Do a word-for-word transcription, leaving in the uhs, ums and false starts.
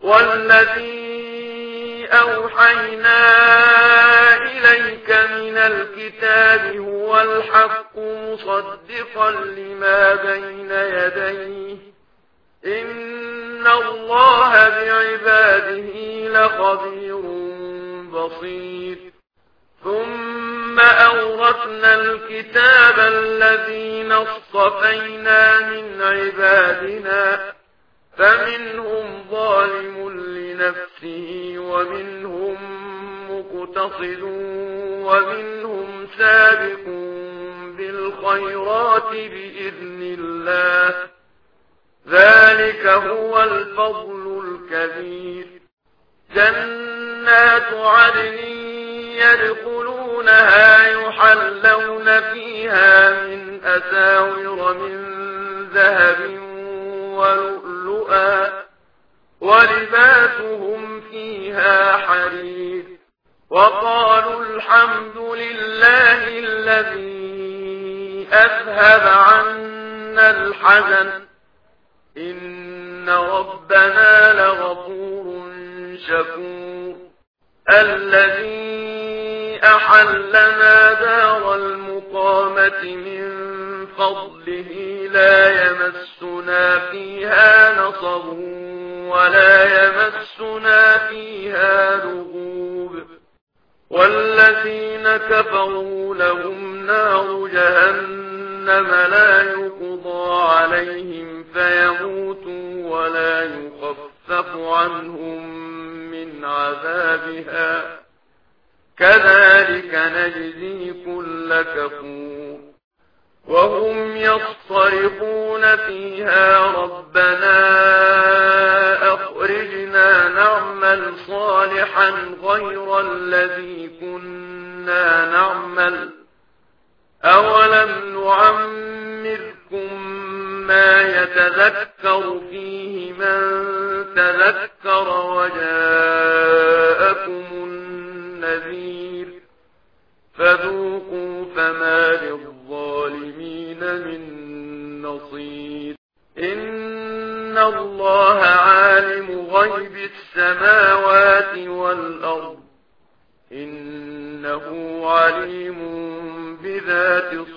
والذي أوحينا إليك من الكتاب هو الحق مصدقا لما بين يديه إن الله بعباده لخبير بصير ثم أورثنا الكتاب الذين اصطفينا من عبادنا فمنهم ظالم لنفسه ومنهم مقتصد ومنهم سابق بالخيرات بإذن الله ذلك هو الفضل الكبير جنات عدن يدخلونها يحلون فيها من أساور من ذهب ولؤلؤا ولباسهم فيها حرير وقالوا الحمد لله الذي أذهب عنا الحزن إن ربنا لغفور شكور الذي أحلنا دار المقامة من فضله لا يمسنا فيها نصب ولا يمسنا فيها لغوب والذين كفروا لهم نار جهنم لا يقضى عليهم فيموتوا ولا يخفف عنهم من عذابها كذلك نجزي كل كفور وهم يصطرخون فيها ربنا أخرجنا نعمل صالحا غير الذي كنا نعمل أولم نعمركم ما يتذكر فيه من تذكر وجاءكم النذير فذوقوا فما للظالمين من نصير إن الله عالم غيب السماوات والأرض إنه عليم بذات الصدور